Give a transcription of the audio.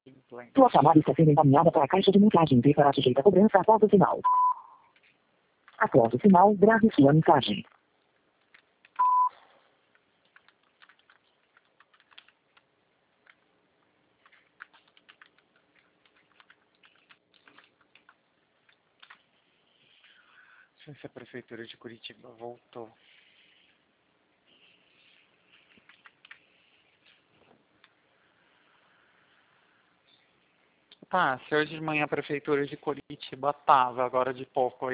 Sua chamada está sendo encaminhada para a caixa de mensagem e será sujeita a cobrança após o sinal. Após o sinal, grave sua mensagem. Deixa eu ver se a Prefeitura de Curitiba voltou. Tá, se hoje de manhã a Prefeitura de Curitiba tava, agora de pouco